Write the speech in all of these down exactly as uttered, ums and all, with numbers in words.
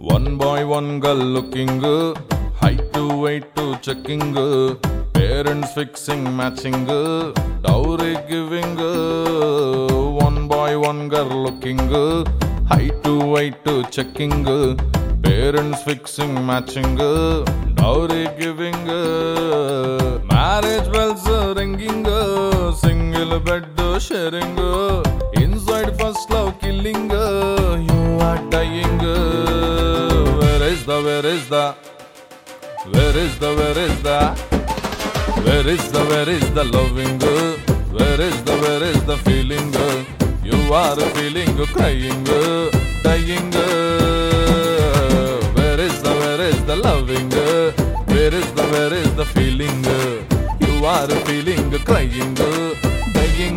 One boy, one girl looking good. Height to weight to checking good. Parents fixing matching good. Dowry giving good. One boy, one girl looking good. Height to weight to checking good. Parents fixing matching good. Dowry giving good. Marriage bells ringing good. Single bed sharing good. Inside first love killing good. You are dying good. Where is the, where is the, where is the, where is the, where is the, where is the loving good? Where is the, where is the feeling good? You are feeling good, crying good, dying good. Where is the, where is the loving good? Where is the, where is the feeling good? You are feeling good, crying good, dying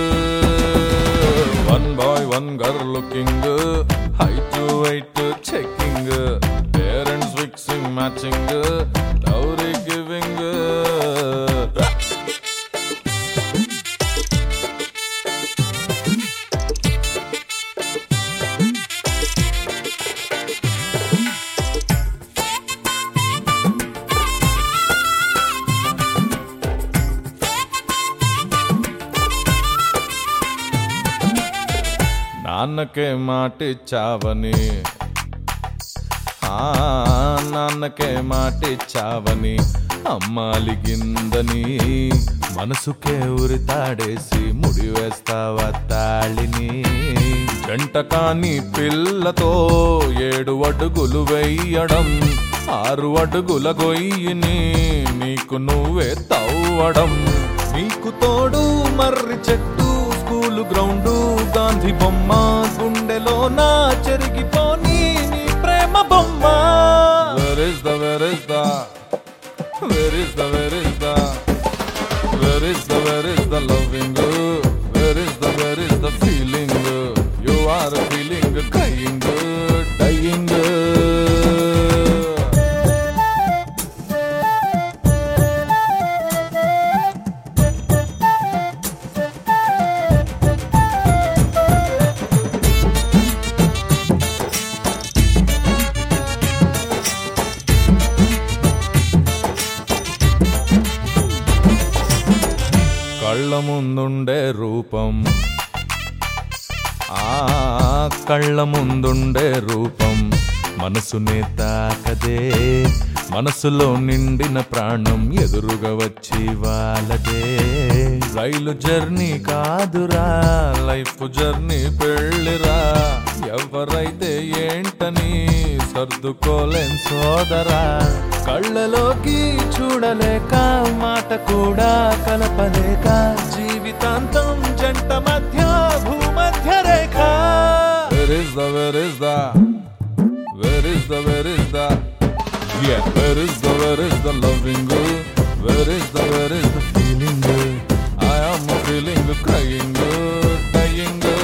good. One boy, one girl looking good. Height to weight to checking good. Parents fixing matching good. Dowry giving good. నాన్నకే మాటిచ్చావని, ఆ నాన్నకే మాటిచ్చావని, అమ్మాలిగిందని మనసుకే ఉరితాడేసి ముడివేస్తావా తాళిని. జంట కాని పిల్లతో ఏడు అడుగులు వెయ్యడం, ఆరు అడుగుల గొయ్యిని నీకు నువ్వే తవ్వడం. నీకు తోడు మర్రి చెట్టు, స్కూలు గ్రౌండు, గాంధీ బొమ్మ, గుండెలో నా చెరిగిపోని నీ ప్రేమ బొమ్మ. Where is the, where is the, where is the, where is the, where is the, where is the loving good? Where is the, where is the feeling good? You are feeling good, crying good, dying good. కళ్ళ ముందుండే రూపం, ఆ కళ్ళ ముందుండే రూపం మనసునే తాకదే. మనసులో నిండిన ప్రాణం ఎదురుగా వచ్చి వాళ్ళదే. రైలు జర్నీ కాదురా, లైఫ్ జర్నీ పెళ్ళిరా. ఎవరైతే ఏంటని సర్దుకోలేం సోదరా. కళ్ళలోకి చూడలేక, మాట కూడా కలపలేక, జీవితాంతం జంట మధ్య భూమధ్య రేఖ. Where is the, where is the, where is the, where is the, yeah, where is the, where is the loving good? Where is the, where is the feeling good? I am feeling good, crying good, dying good.